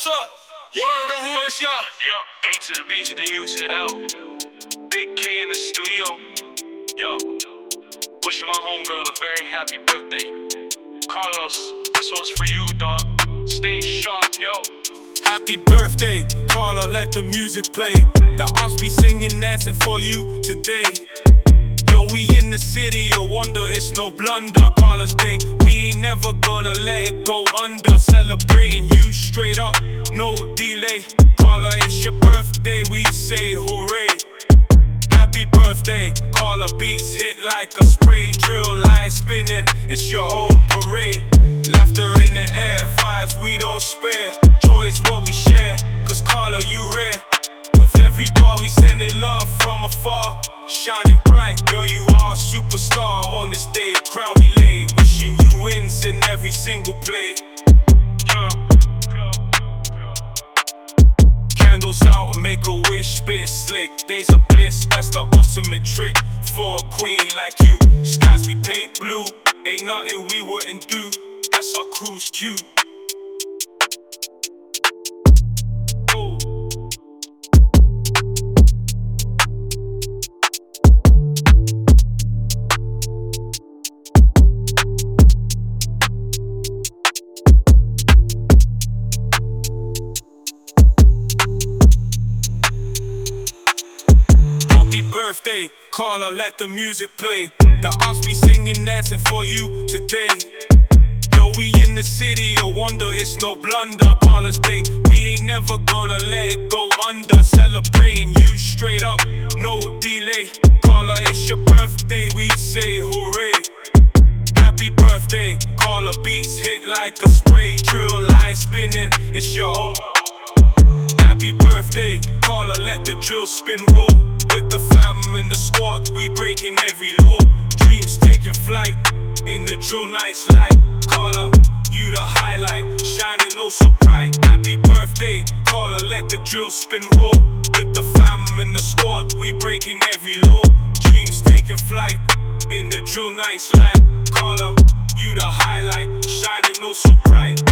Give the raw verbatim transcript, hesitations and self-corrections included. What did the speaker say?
up? Word of woods, yeah. Yeah. A to the B to the U to the L. Big K in the studio. Yo. Wishing my homegirl a very happy birthday. Carlos, this one's for you, dog. Stay sharp, yo. Happy birthday, Carla, let the music play. The arms be singing, dancing for you today. Yo, we in the city, a wonder, it's no blunder. Carla's day, we ain't never gonna let it go under. Celebrating you straight up, no delay. Carla, it's your birthday, we say hooray. Happy birthday, Carla, beats hit like a spray. Drill line spinning, it's your whole parade. Laughter in the air, vibes we don't spare. Joy is what we share, cause Carla, you rare. With every bar we sending love from afar. Shining bright, girl, you are a superstar. On this day, a crown we lay. Wishing you wins in every single play. Yeah. Candles out, make a wish, spit slick. Days of bliss, that's the ultimate trick. For a queen like you, skies we paint blue. Ain't nothing we wouldn't do, that's our cruise cue. Happy birthday, Carla, let the music play. The arms be singing, dancing for you today. Yo, we in the city, a wonder, it's no blunder. Carla's day, we ain't never gonna let it go under. Celebrating you straight up, no delay. Carla, it's your birthday, we say hooray. Happy birthday, Carla, beats hit like a spray. Drill line spinning, it's your home. Happy birthday, Carla, let the drill spin roll. With the fam in the squad, we breaking every law. Dreams taking flight, in the drill nights light. Carla, you the highlight, shining oh so bright. Happy birthday, Carla, let the drill spin roll. With the fam in the squad, we breaking every law. Dreams taking flight, in the drill nights light. Carla, you the highlight, shining oh so bright.